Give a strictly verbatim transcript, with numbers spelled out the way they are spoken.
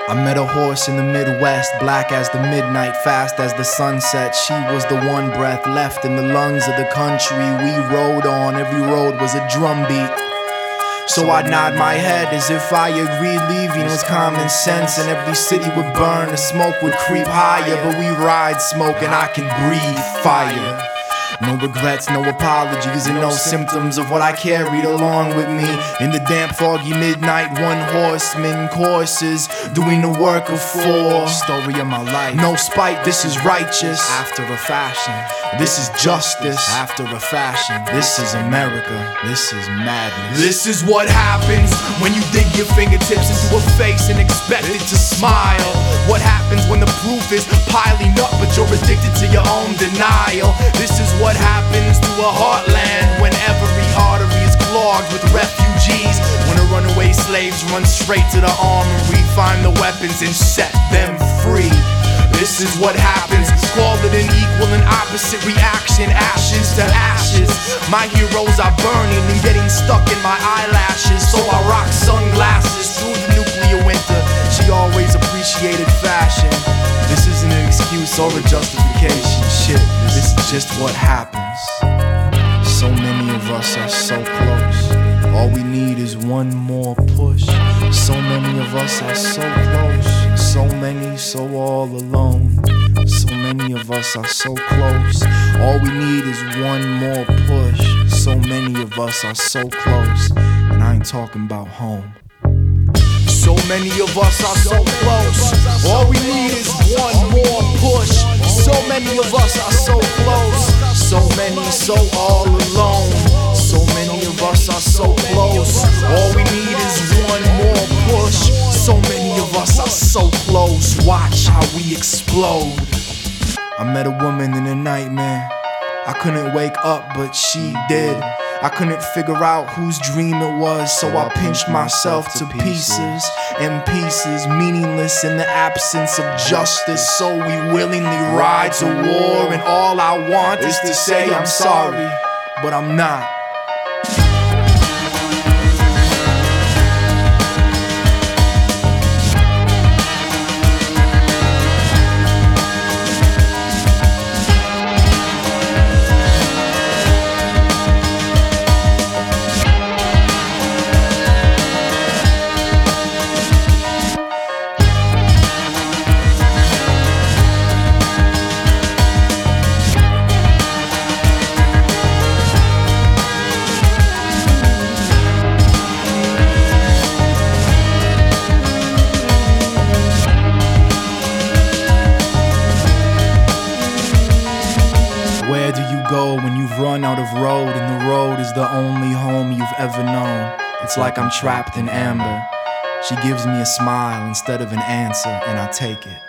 I met a horse in the Midwest, black as the midnight, fast as the sunset. She was the one breath left in the lungs of the country we rode on. Every road was a drumbeat. So I'd nod my head as if I agreed leaving was common sense. And every city would burn, the smoke would creep higher. But we ride smoke and I can breathe fire. No regrets, no apologies, and no symptoms of what I carried along with me. In the damp, foggy midnight, one horseman courses, doing the work of four. Story of my life. No spite, this is righteous. After a fashion. This is justice. After a fashion. This is America. This is madness. This is what happens when you dig your fingertips into a face and expect it to smile. What happens when the proof is piling up, but you're addicted to your own denial. This is what happens to a heartland when every artery is clogged with refugees. When the runaway slaves run straight to the armory, find the weapons and set them free. This is what happens. Call it an equal and opposite reaction. Ashes to ashes. My heroes are burning and getting stuck in my eyelashes, so I rock sunglasses through the nuclear winter. She always appreciated fashion. This isn't an excuse or a justification. Shit, this is just what happens. So many of us are so close. All we need is one more push. So many of us are so close. So many, so all alone. So many of us are so close. All we need is one more push. So many of us are so close. And I ain't talking about home. So many of us are so close. All we need is one more push. So many of us are so close. So many, so all alone. So many of us are so close. All we need is one more push. So many of us are so close. Watch how we explode. I met a woman in a nightmare. I couldn't wake up, but she did. I couldn't figure out whose dream it was, so I pinched myself to pieces and pieces, meaningless in the absence of justice. So we willingly ride to war, and all I want is to say I'm sorry, but I'm not. Where do you go when you've run out of road and the road is the only home you've ever known? It's like I'm trapped in amber. She gives me a smile instead of an answer, and I take it.